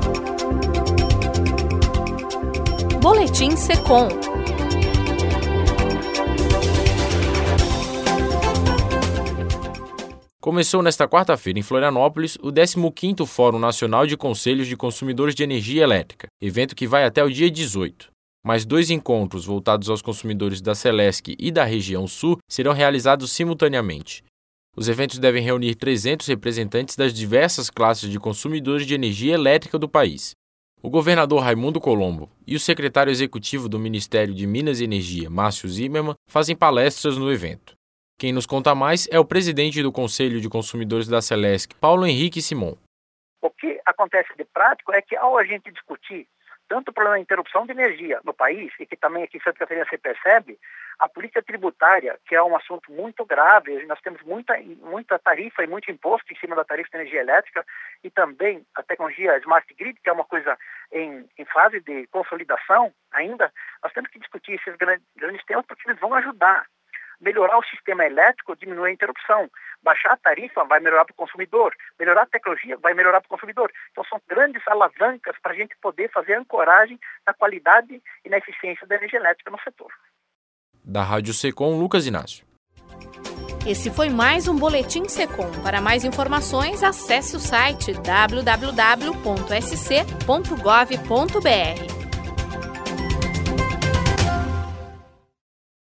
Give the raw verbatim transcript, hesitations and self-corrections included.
Boletim Secom. Começou nesta quarta-feira em Florianópolis o décimo quinto Fórum Nacional de Conselhos de Consumidores de Energia Elétrica, evento que vai até o dia dezoito. Mais dois encontros voltados aos consumidores da Celesc e da região sul serão realizados simultaneamente. Os eventos devem reunir trezentos representantes das diversas classes de consumidores de energia elétrica do país. O governador Raimundo Colombo e o secretário executivo do Ministério de Minas e Energia, Márcio Zimmermann, fazem palestras no evento. Quem nos conta mais é o presidente do Conselho de Consumidores da Celesc, Paulo Henrique Simon. O que acontece de prático é que, ao a gente discutir tanto o problema da interrupção de energia no país, e que também aqui em Santa Catarina se percebe, a política tributária, que é um assunto muito grave, nós temos muita, muita tarifa e muito imposto em cima da tarifa de energia elétrica, e também a tecnologia Smart Grid, que é uma coisa em, em fase de consolidação ainda, nós temos que discutir esses grandes, grandes temas, porque eles vão ajudar. Melhorar o sistema elétrico, diminuir a interrupção. Baixar a tarifa vai melhorar para o consumidor. Melhorar a tecnologia vai melhorar para o consumidor. Então são grandes alavancas para a gente poder fazer ancoragem na qualidade e na eficiência da energia elétrica no setor. Da Rádio Secom, Lucas Inácio. Esse foi mais um Boletim Secom. Para mais informações, acesse o site w w w ponto s c ponto gov ponto b r.